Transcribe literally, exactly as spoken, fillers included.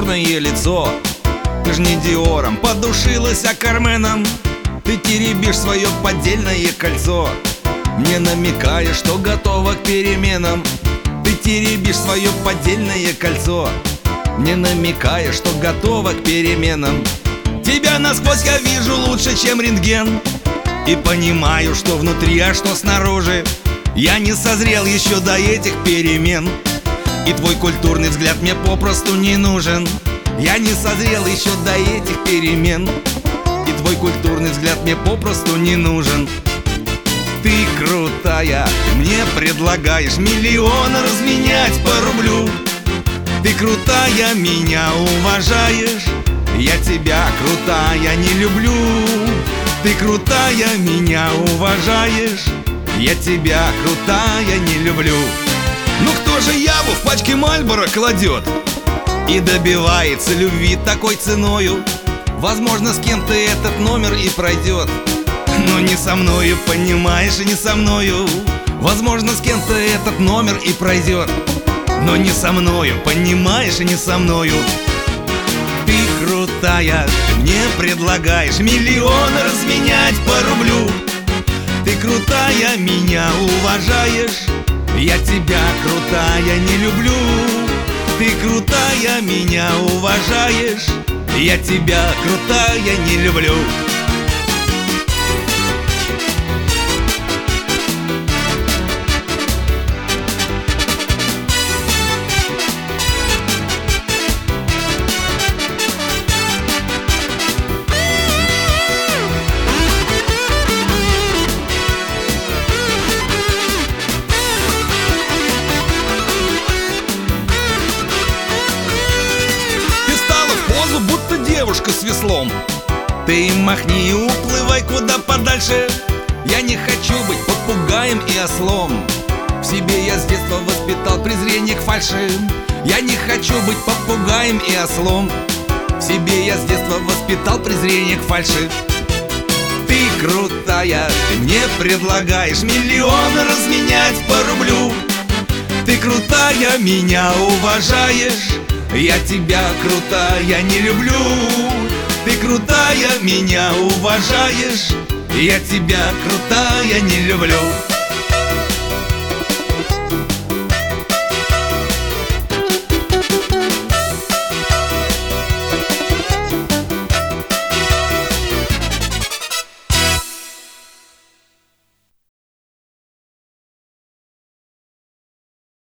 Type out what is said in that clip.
черное лицо. Ты ж не Диором подушилась, а Карменом. Ты теребишь свое поддельное кольцо, мне намекаешь, что готова к переменам. Ты теребишь свое поддельное кольцо, мне намекаешь, что готова к переменам. Тебя насквозь я вижу лучше, чем рентген, и понимаю, что внутри, а что снаружи. Я не созрел еще до этих перемен, и твой культурный взгляд мне попросту не нужен. Я не созрел еще до этих перемен, и твой культурный взгляд мне попросту не нужен. Ты крутая, ты мне предлагаешь миллион разменять по рублю. Ты крутая, меня уважаешь, я тебя, крутая, не люблю. Ты крутая, меня уважаешь, я тебя, крутая, не люблю. Ну кто же яву в пачке Мальборо кладет и добивается любви такой ценою? Возможно, с кем-то этот номер и пройдет, но не со мною, понимаешь, и не со мною. Возможно, с кем-то этот номер и пройдет, но не со мною, понимаешь, и не со мною. Ты крутая, ты мне предлагаешь миллион разменять по рублю. Ты крутая, меня уважаешь, я тебя, крутая, не люблю. Ты крутая, меня уважаешь, я тебя, крутая, не люблю. Девушка с веслом, ты им махни и уплывай куда подальше. Я не хочу быть попугаем и ослом, в себе я с детства воспитал презрение к фальши. Я не хочу быть попугаем и ослом, в себе я с детства воспитал презрение к фальши. Ты крутая, ты мне предлагаешь миллион разменять по рублю. Ты крутая, меня уважаешь, я тебя, крутая, не люблю. Ты крутая, меня уважаешь, я тебя, крутая, не люблю.